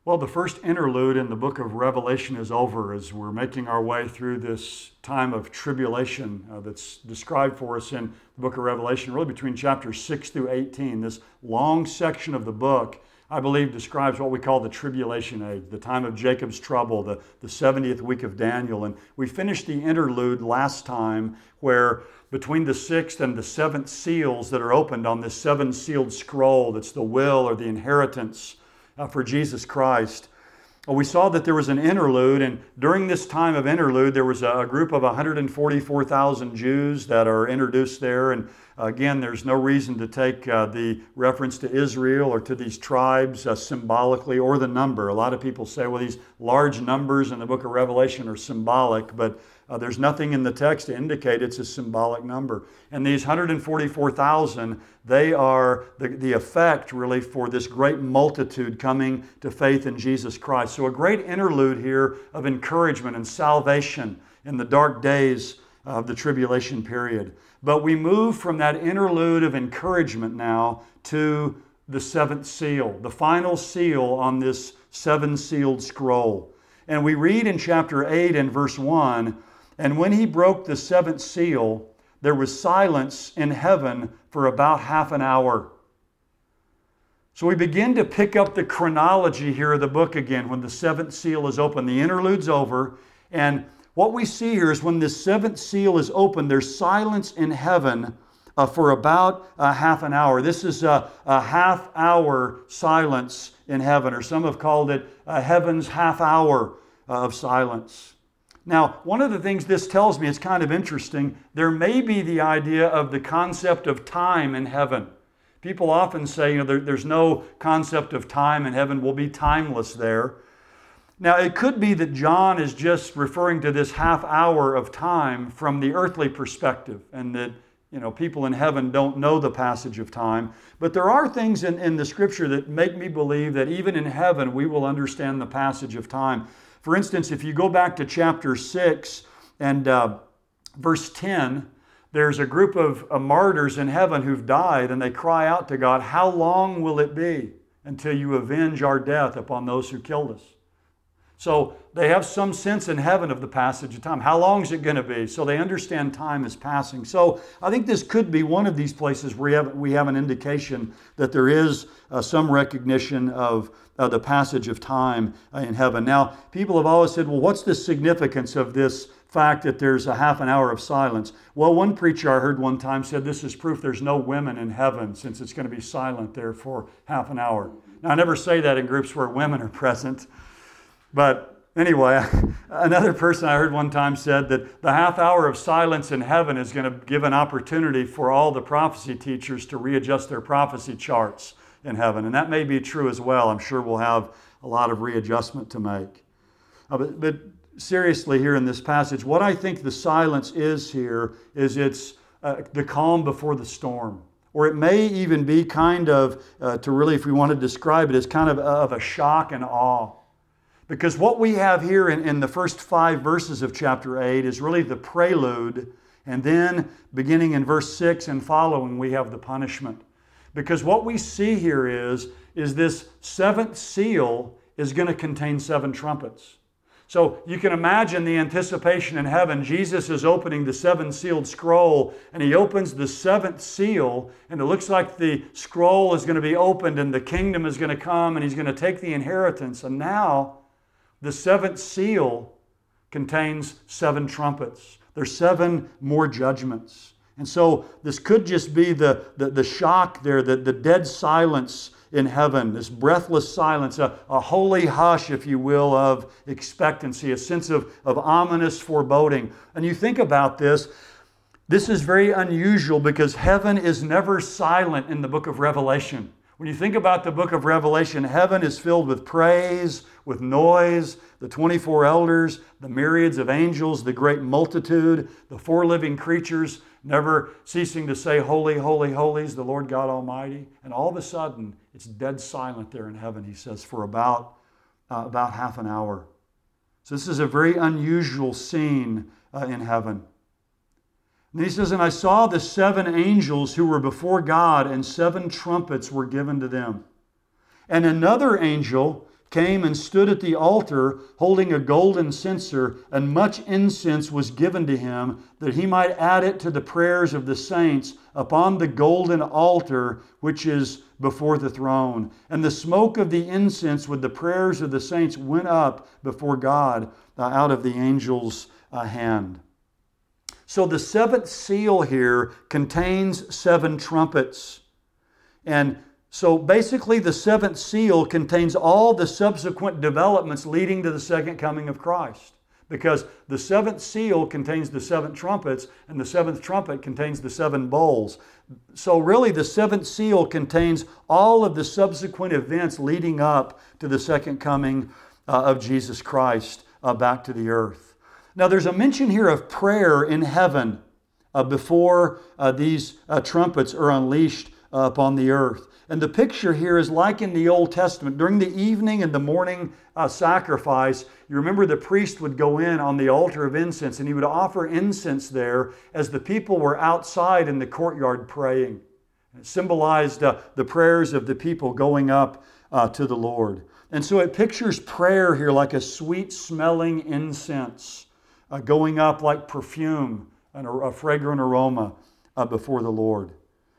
Well, the first interlude in the book of Revelation is over as we're making our way through this time of tribulation that's described for us in the book of Revelation, really between chapters 6 through 18. This long section of the book, I believe, describes what we call the tribulation age, the time of Jacob's trouble, the 70th week of Daniel. And we finished the interlude last time where between the sixth and the seventh seals that are opened on this seven-sealed scroll, that's the will or the inheritance for Jesus Christ. We saw that there was an interlude, and during this time of interlude, there was a group of 144,000 Jews that are introduced there. And again, there's no reason to take the reference to Israel or to these tribes symbolically or the number. A lot of people say, well, these large numbers in the book of Revelation are symbolic, but there's nothing in the text to indicate it's a symbolic number. And these 144,000, they are the effect really for this great multitude coming to faith in Jesus Christ. So a great interlude here of encouragement and salvation in the dark days of the tribulation period. But we move from that interlude of encouragement now to the seventh seal, the final seal on this seven-sealed scroll. And we read in chapter 8 and verse 1, "And when he broke the seventh seal, there was silence in heaven for about half an hour." So we begin to pick up the chronology here of the book again when the seventh seal is open. The interlude's over, and what we see here is when this seventh seal is open, there's silence in heaven for about half an hour. This is a half-hour silence in heaven, or some have called it heaven's half hour of silence. Now, one of the things this tells me, it's kind of interesting, there may be the idea of the concept of time in heaven. People often say, there's no concept of time in heaven, we'll be timeless there. Now, it could be that John is just referring to this half hour of time from the earthly perspective, and that people in heaven don't know the passage of time. But there are things in the Scripture that make me believe that even in heaven we will understand the passage of time. For instance, if you go back to chapter 6 and verse 10, there's a group of martyrs in heaven who've died, and they cry out to God, "How long will it be until you avenge our death upon those who killed us?" So they have some sense in heaven of the passage of time. How long is it going to be? So they understand time is passing. So I think this could be one of these places where we have an indication that there is some recognition of the passage of time in heaven. Now, people have always said, well, what's the significance of this fact that there's a half an hour of silence? Well, one preacher I heard one time said this is proof there's no women in heaven since it's going to be silent there for half an hour. Now, I never say that in groups where women are present. But anyway, another person I heard one time said that the half hour of silence in heaven is going to give an opportunity for all the prophecy teachers to readjust their prophecy charts in heaven. And that may be true as well. I'm sure we'll have a lot of readjustment to make. But seriously, here in this passage, what I think the silence is here is it's the calm before the storm. Or it may even be kind of, to really, if we want to describe it, as kind of a shock and awe. Because what we have here in the first 5 verses of chapter 8 is really the prelude, and then beginning in verse 6 and following, we have the punishment. Because what we see here is this seventh seal is going to contain 7 trumpets. So you can imagine the anticipation in heaven. Jesus is opening the 7-sealed scroll, and he opens the 7th seal, and it looks like the scroll is going to be opened, and the kingdom is going to come, and he's going to take the inheritance. And now the 7th seal contains 7 trumpets. There's 7 more judgments. And so this could just be the shock there, the dead silence in heaven, this breathless silence, a holy hush, if you will, of expectancy, a sense of ominous foreboding. And you think about this is very unusual because heaven is never silent in the book of Revelation. When you think about the book of Revelation, heaven is filled with praise, with noise, the 24 elders, the myriads of angels, the great multitude, the 4 living creatures, never ceasing to say, "Holy, holy, holy is the Lord God Almighty." And all of a sudden, it's dead silent there in heaven, he says, for about half an hour. So this is a very unusual scene in heaven. And he says, "And I saw the 7 angels who were before God, and 7 trumpets were given to them. And another angel came and stood at the altar holding a golden censer, and much incense was given to him, that he might add it to the prayers of the saints upon the golden altar which is before the throne. And the smoke of the incense with the prayers of the saints went up before God out of the angel's hand. So the seventh seal here contains 7 trumpets. And so basically the seventh seal contains all the subsequent developments leading to the second coming of Christ. Because the seventh seal contains the 7 trumpets, and the 7th trumpet contains the 7 bowls. So really the 7th seal contains all of the subsequent events leading up to the second coming of Jesus Christ back to the earth. Now there's a mention here of prayer in heaven before these trumpets are unleashed upon the earth. And the picture here is like in the Old Testament. During the evening and the morning sacrifice, you remember the priest would go in on the altar of incense and he would offer incense there as the people were outside in the courtyard praying. It symbolized the prayers of the people going up to the Lord. And so it pictures prayer here like a sweet smelling incense going up like perfume and a fragrant aroma before the Lord.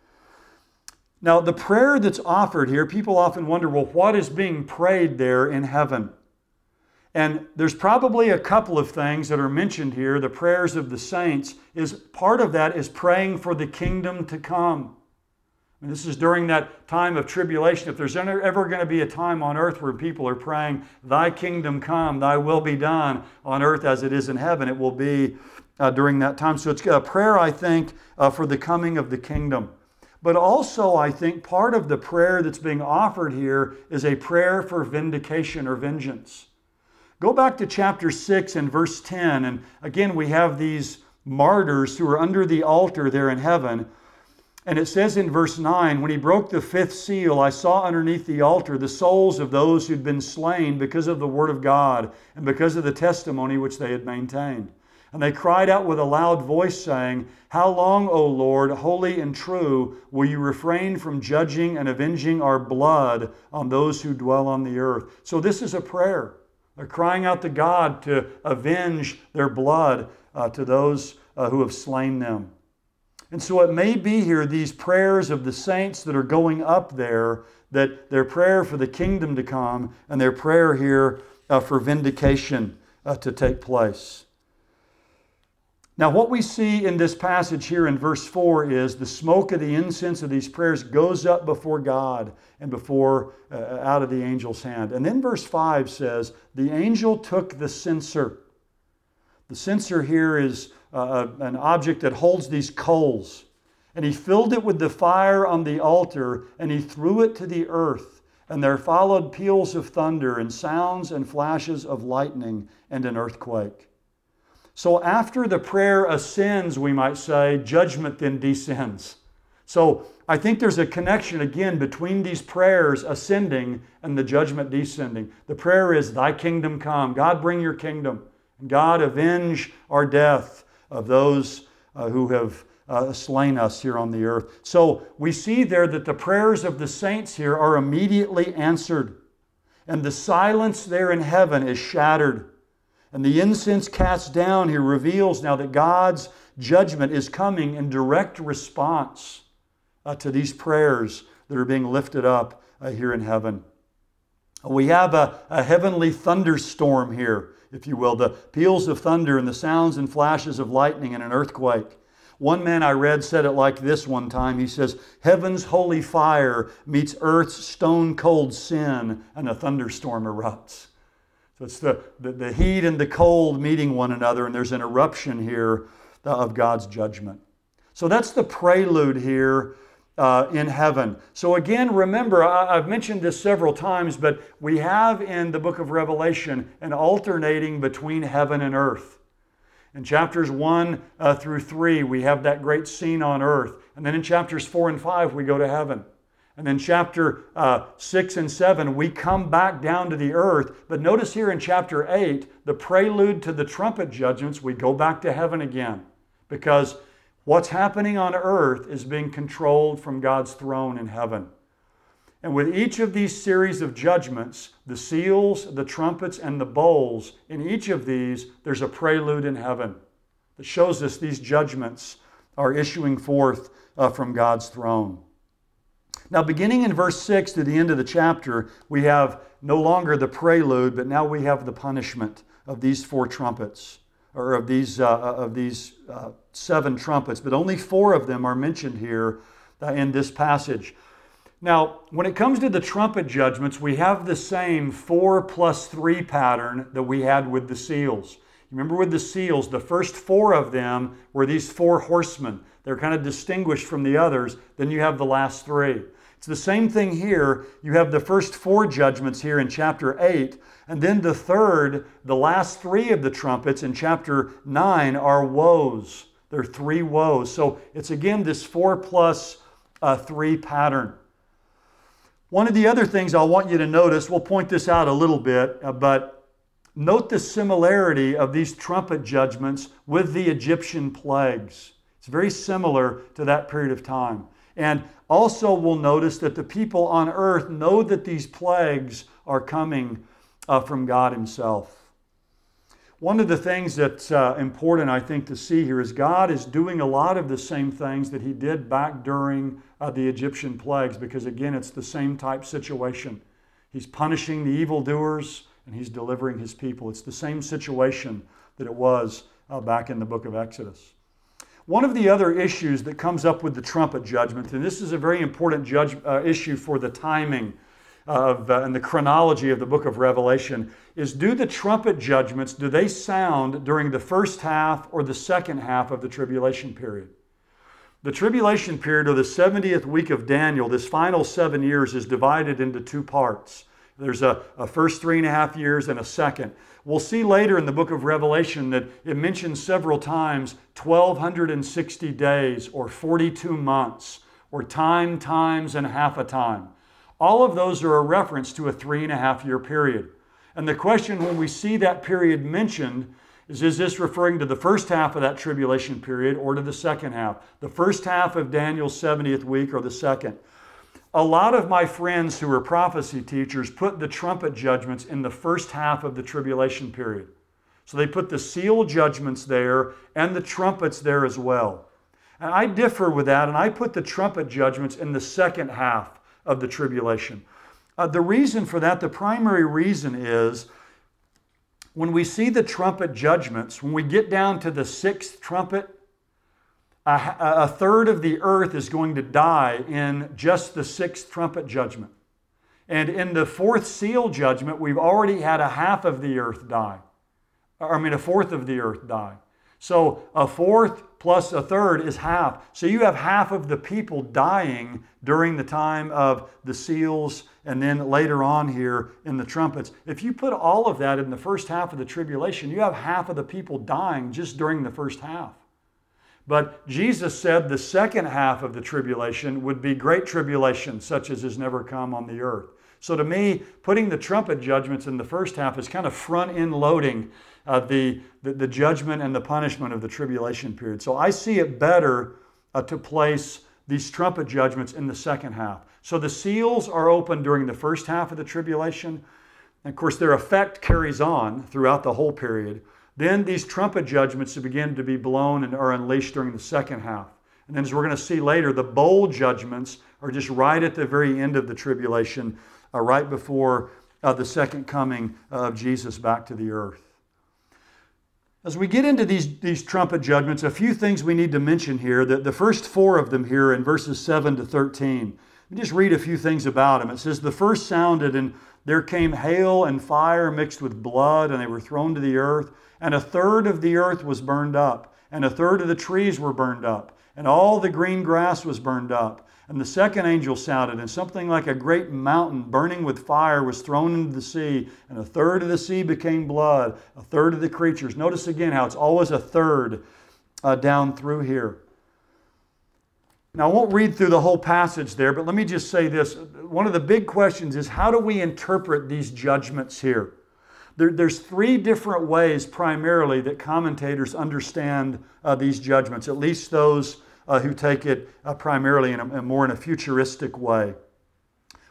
Now, the prayer that's offered here, people often wonder, well, what is being prayed there in heaven? And there's probably a couple of things that are mentioned here. The prayers of the saints, part of that is praying for the kingdom to come. And this is during that time of tribulation. If there's ever going to be a time on earth where people are praying, thy kingdom come, thy will be done on earth as it is in heaven, it will be during that time. So it's a prayer, I think, for the coming of the kingdom. But also, I think part of the prayer that's being offered here is a prayer for vindication or vengeance. Go back to chapter 6 and verse 10, and again we have these martyrs who are under the altar there in heaven. And it says in verse 9, when he broke the 5th seal, I saw underneath the altar the souls of those who'd been slain because of the word of God and because of the testimony which they had maintained. And they cried out with a loud voice, saying, How long, O Lord, holy and true, will you refrain from judging and avenging our blood on those who dwell on the earth? So this is a prayer. They're crying out to God to avenge their blood to those who have slain them. And so it may be here these prayers of the saints that are going up there, that their prayer for the kingdom to come and their prayer here for vindication to take place. Now, what we see in this passage here in verse 4 is the smoke of the incense of these prayers goes up before God and before out of the angel's hand. And then verse 5 says, the angel took the censer. The censer here is an object that holds these coals. And he filled it with the fire on the altar, and he threw it to the earth. And there followed peals of thunder and sounds and flashes of lightning and an earthquake. So after the prayer ascends, we might say, judgment then descends. So I think there's a connection again between these prayers ascending and the judgment descending. The prayer is, thy kingdom come. God, bring your kingdom. And God, avenge our death of those who have slain us here on the earth. So we see there that the prayers of the saints here are immediately answered. And the silence there in heaven is shattered. And the incense cast down here reveals now that God's judgment is coming in direct response to these prayers that are being lifted up here in heaven. We have a heavenly thunderstorm here, if you will, the peals of thunder and the sounds and flashes of lightning and an earthquake. One man I read said it like this one time. He says, heaven's holy fire meets earth's stone-cold sin, and a thunderstorm erupts. So it's the heat and the cold meeting one another, and there's an eruption here of God's judgment. So that's the prelude here in heaven. So again, remember, I've mentioned this several times, but we have in the book of Revelation an alternating between heaven and earth. In chapters 1 through 3, we have that great scene on earth. And then in chapters 4 and 5, we go to heaven. And then chapter 6 and 7, we come back down to the earth. But notice here in chapter 8, the prelude to the trumpet judgments, we go back to heaven again. Because what's happening on earth is being controlled from God's throne in heaven. And with each of these series of judgments, the seals, the trumpets, and the bowls, in each of these, there's a prelude in heaven that shows us these judgments are issuing forth from God's throne. Now, beginning in verse 6 to the end of the chapter, we have no longer the prelude, but now we have the punishment of these four trumpets, or of these 7 trumpets. But only 4 of them are mentioned here in this passage. Now, when it comes to the trumpet judgments, we have the same 4 plus 3 pattern that we had with the seals. Remember with the seals, the first 4 of them were these 4 horsemen. They're kind of distinguished from the others. Then you have the last 3. It's the same thing here. You have the first 4 judgments here in chapter 8, and then the last 3 of the trumpets in chapter 9 are woes. They're 3 woes. So it's again this 4 plus 3 pattern. One of the other things I want you to notice, we'll point this out a little bit, but note the similarity of these trumpet judgments with the Egyptian plagues. It's very similar to that period of time. And also we'll notice that the people on earth know that these plagues are coming from God Himself. One of the things that's important, I think, to see here is God is doing a lot of the same things that He did back during the Egyptian plagues, because again, it's the same type situation. He's punishing the evildoers and He's delivering His people. It's the same situation that it was back in the book of Exodus. One of the other issues that comes up with the trumpet judgment, and this is a very important issue for the timing and the chronology of the book of Revelation, is do the trumpet judgments, do they sound during the first half or the second half of the tribulation period? The tribulation period, or the 70th week of Daniel, this final 7 years, is divided into 2 parts. There's a first 3.5 years and a second. We'll see later in the book of Revelation that it mentions several times 1,260 days or 42 months or time, times, and half a time. All of those are a reference to a 3.5 year period. And the question when we see that period mentioned is this referring to the first half of that tribulation period or to the second half? The first half of Daniel's 70th week or the second? A lot of my friends who are prophecy teachers put the trumpet judgments in the first half of the tribulation period. So they put the seal judgments there and the trumpets there as well. And I differ with that, and I put the trumpet judgments in the second half of the tribulation. The reason for that, the primary reason is when we see the trumpet judgments, when we get down to the 6th trumpet, a third of the earth is going to die in just the 6th trumpet judgment. And in the 4th seal judgment, we've already had a half of the earth die. A fourth of the earth die. So a fourth plus a third is half. So you have half of the people dying during the time of the seals and then later on here in the trumpets. If you put all of that in the first half of the tribulation, you have half of the people dying just during the first half. But Jesus said the second half of the tribulation would be great tribulation, such as has never come on the earth. So to me, putting the trumpet judgments in the first half is kind of front-end loading the judgment and the punishment of the tribulation period. So I see it better to place these trumpet judgments in the second half. So the seals are open during the first half of the tribulation. And of course, their effect carries on throughout the whole period. Then these trumpet judgments begin to be blown and are unleashed during the second half. And then as we're going to see later, the bowl judgments are just right at the very end of the tribulation, right before the second coming of Jesus back to the earth. As we get into these trumpet judgments, a few things we need to mention here. The first 4 of them here in verses 7 to 13. Let me just read a few things about them. It says, "The first sounded, and there came hail and fire mixed with blood, and they were thrown to the earth. And a third of the earth was burned up, and a third of the trees were burned up, and all the green grass was burned up. And the second angel sounded, and something like a great mountain burning with fire was thrown into the sea, and a third of the sea became blood, a third of the creatures." Notice again how it's always a third down through here. Now, I won't read through the whole passage there, but let me just say this. One of the big questions is, how do we interpret these judgments here? There's 3 different ways primarily that commentators understand these judgments, at least those who take it primarily in a futuristic way.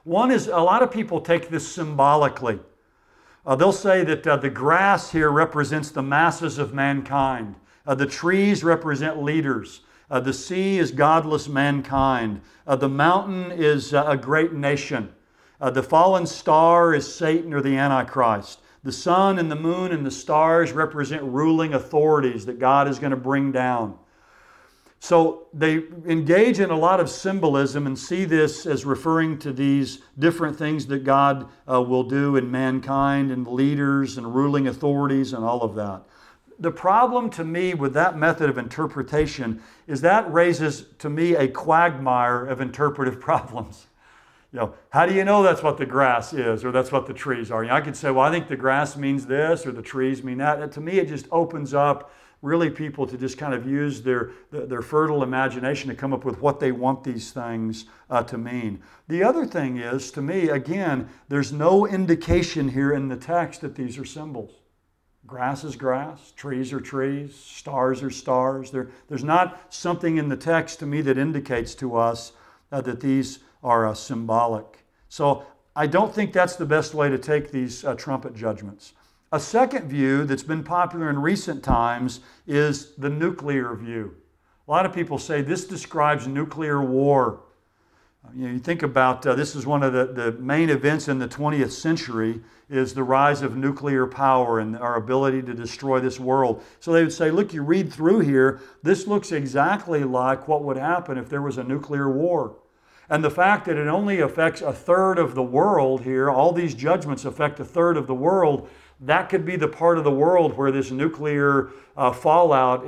One is, a lot of people take this symbolically. They'll say that the grass here represents the masses of mankind. The trees represent leaders. The sea is godless mankind. The mountain is a great nation. The fallen star is Satan or the Antichrist. The sun and the moon and the stars represent ruling authorities that God is going to bring down. So they engage in a lot of symbolism and see this as referring to these different things that God will do in mankind and leaders and ruling authorities and all of that. The problem to me with that method of interpretation is that raises to me a quagmire of interpretive problems. How do you know that's what the grass is or that's what the trees are? I could say, well, I think the grass means this or the trees mean that. And to me, it just opens up really people to just kind of use their fertile imagination to come up with what they want these things to mean. The other thing is, to me, again, there's no indication here in the text that these are symbols. Grass is grass, trees are trees, stars are stars. There's not something in the text to me that indicates to us that these are symbolic. So I don't think that's the best way to take these trumpet judgments. A second view that's been popular in recent times is the nuclear view. A lot of people say this describes nuclear war. You think about this is one of the main events in the 20th century is the rise of nuclear power and our ability to destroy this world. So they would say, look, you read through here, this looks exactly like what would happen if there was a nuclear war. And the fact that it only affects a third of the world here, all these judgments affect a third of the world, that could be the part of the world where this nuclear fallout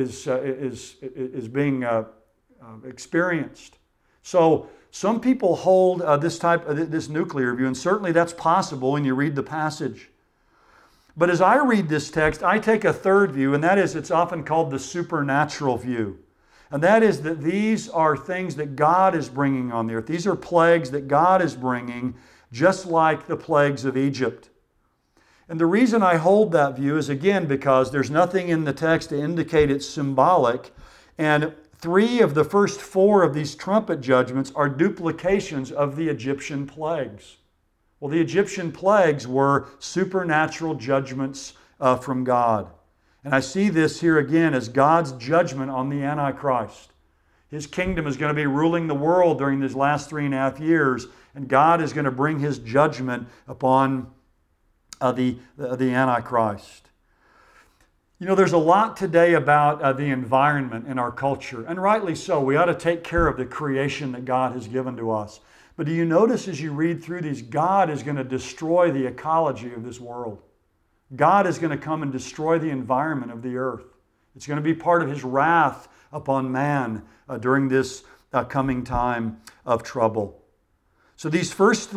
is being experienced. So some people hold this nuclear view, and certainly that's possible when you read the passage. But as I read this text, I take a third view, and that is it's often called the supernatural view. And that is that these are things that God is bringing on the earth. These are plagues that God is bringing, just like the plagues of Egypt. And the reason I hold that view is, again, because there's nothing in the text to indicate it's symbolic. And 3 of the first 4 of these trumpet judgments are duplications of the Egyptian plagues. Well, the Egyptian plagues were supernatural judgments from God. And I see this here again as God's judgment on the Antichrist. His kingdom is going to be ruling the world during these last 3.5 years, and God is going to bring His judgment upon the Antichrist. There's a lot today about the environment in our culture, and rightly so. We ought to take care of the creation that God has given to us. But do you notice as you read through these, God is going to destroy the ecology of this world. God is going to come and destroy the environment of the earth. It's going to be part of His wrath upon man during this coming time of trouble. So these first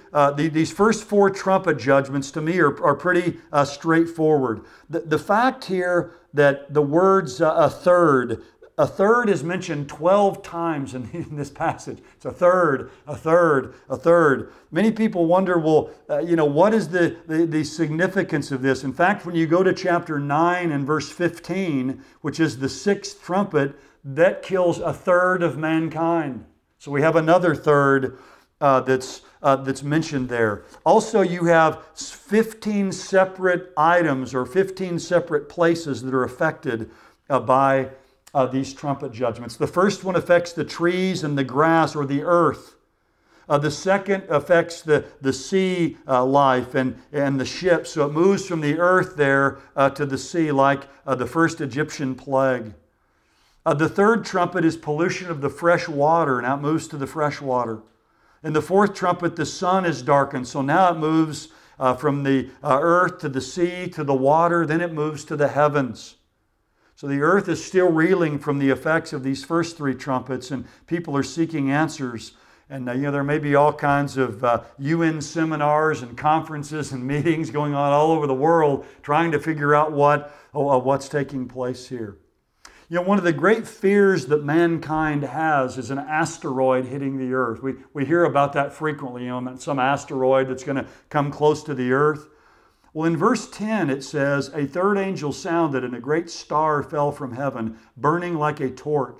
4 trumpet judgments to me are pretty straightforward. The fact here that the words a third is mentioned 12 times in this passage. It's a third, a third, a third. Many people wonder, well, what is the significance of this? In fact, when you go to chapter 9 and verse 15, which is the 6th trumpet, that kills a third of mankind. So we have another third that's mentioned there. Also, you have 15 separate items or 15 separate places that are affected by these trumpet judgments. The first one affects the trees and the grass or the earth. The second affects the sea life and the ships. So it moves from the earth there to the sea like the first Egyptian plague. The third trumpet is pollution of the fresh water, and now it moves to the fresh water. In the 4th trumpet, the sun is darkened. So now it moves from the earth to the sea to the water. Then it moves to the heavens. So the earth is still reeling from the effects of these first 3 trumpets, and people are seeking answers. And there may be all kinds of UN seminars and conferences and meetings going on all over the world trying to figure out what's taking place here. One of the great fears that mankind has is an asteroid hitting the earth. We hear about that frequently, some asteroid that's going to come close to the earth. Well, in verse 10 it says, "A third angel sounded, and a great star fell from heaven, burning like a torch,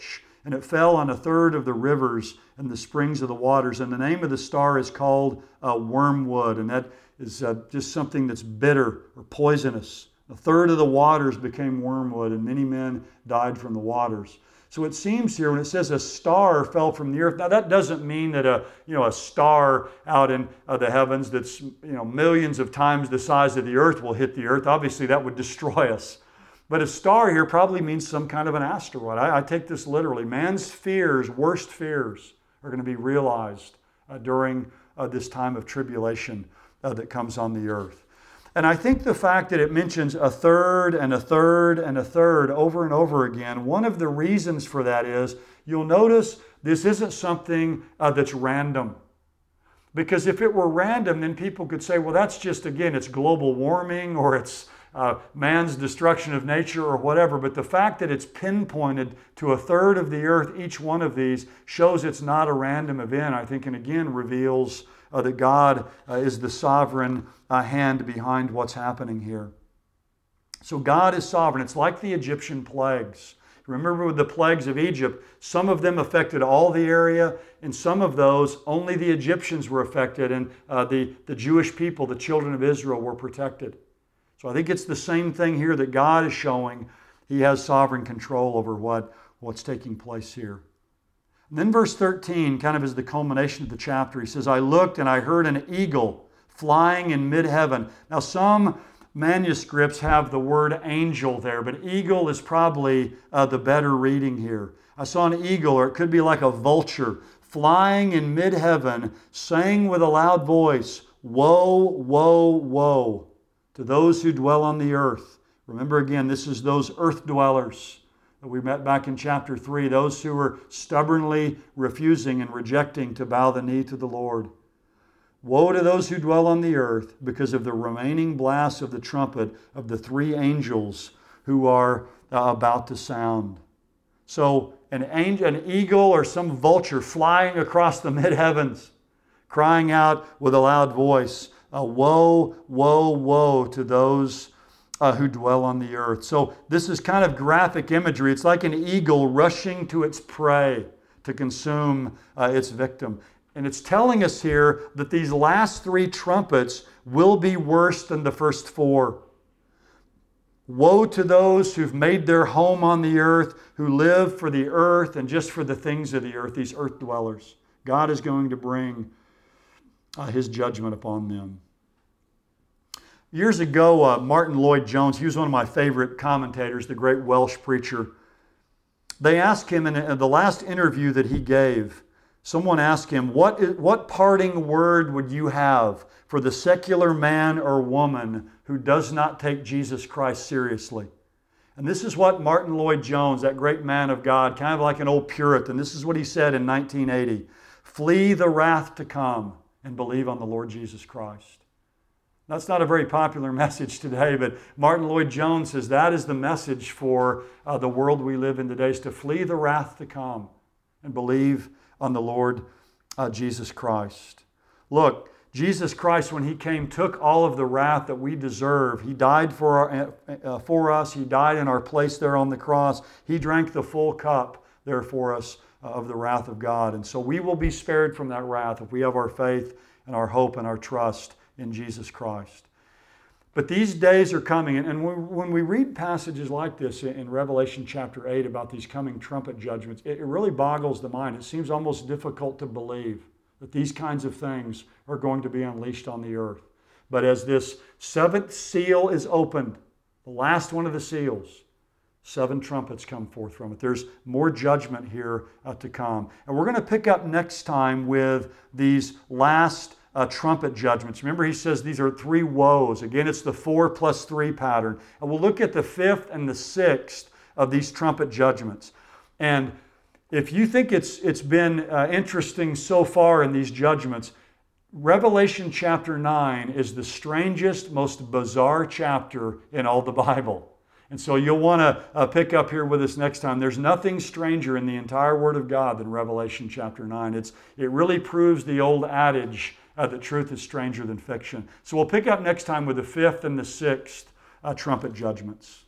and it fell on a third of the rivers and the springs of the waters. And the name of the star is called wormwood, and that is just something that's bitter or poisonous. A third of the waters became wormwood, and many men died from the waters. So it seems here when it says a star fell from the earth, now that doesn't mean that a star out in the heavens that's millions of times the size of the earth will hit the earth. Obviously that would destroy us. But a star here probably means some kind of an asteroid. I take this literally. Man's fears, worst fears, are going to be realized during this time of tribulation that comes on the earth. And I think the fact that it mentions a third and a third and a third over and over again, one of the reasons for that is you'll notice this isn't something that's random. Because if it were random, then people could say, well, that's just, again, it's global warming or it's man's destruction of nature or whatever. But the fact that it's pinpointed to a third of the earth, each one of these, shows it's not a random event, I think, and again reveals that God is the sovereign hand behind what's happening here. So God is sovereign. It's like the Egyptian plagues. Remember with the plagues of Egypt, some of them affected all the area, and some of those, only the Egyptians were affected, and the Jewish people, the children of Israel, were protected. So I think it's the same thing here that God is showing. He has sovereign control over what's taking place here. And then verse 13 kind of is the culmination of the chapter. He says, I looked and I heard an eagle flying in mid-heaven. Now some manuscripts have the word angel there, but eagle is probably the better reading here. I saw an eagle, or it could be like a vulture, flying in mid-heaven, saying with a loud voice, woe, woe, woe to those who dwell on the earth. Remember again, this is those earth dwellers that we met back in chapter 3, those who were stubbornly refusing and rejecting to bow the knee to the Lord. Woe to those who dwell on the earth because of the remaining blast of the trumpet of the three angels who are about to sound. So an eagle or some vulture flying across the mid-heavens, crying out with a loud voice, woe, woe, woe to those who dwell on the earth. So this is kind of graphic imagery. It's like an eagle rushing to its prey to consume its victim. And it's telling us here that these last three trumpets will be worse than the first four. Woe to those who've made their home on the earth, who live for the earth and just for the things of the earth, these earth dwellers. God is going to bring His judgment upon them. Years ago, Martin Lloyd-Jones, he was one of my favorite commentators, the great Welsh preacher. They asked him in the last interview that he gave, someone asked him, what parting word would you have for the secular man or woman who does not take Jesus Christ seriously? And this is what Martin Lloyd-Jones, that great man of God, kind of like an old Puritan, this is what he said in 1980. Flee the wrath to come and believe on the Lord Jesus Christ. That's not a very popular message today, but Martin Lloyd-Jones says that is the message for the world we live in today, is to flee the wrath to come and believe on the Lord Jesus Christ. Look, Jesus Christ, when He came, took all of the wrath that we deserve. He died for us. He died in our place there on the cross. He drank the full cup there for us of the wrath of God. And so we will be spared from that wrath if we have our faith and our hope and our trust in Jesus Christ. But these days are coming, and when we read passages like this in Revelation chapter 8 about these coming trumpet judgments, it really boggles the mind. It seems almost difficult to believe that these kinds of things are going to be unleashed on the earth. But as this seventh seal is opened, the last one of the seals, 7 trumpets come forth from it. There's more judgment here to come. And we're going to pick up next time with these last trumpet judgments. Remember, he says these are 3 woes. Again, it's the 4 plus 3 pattern. And we'll look at the 5th and the 6th of these trumpet judgments. And if you think it's been interesting so far in these judgments, Revelation chapter 9 is the strangest, most bizarre chapter in all the Bible. And so you'll want to pick up here with us next time. There's nothing stranger in the entire Word of God than Revelation chapter 9. It really proves the old adage that truth is stranger than fiction. So we'll pick up next time with the 5th and the 6th trumpet judgments.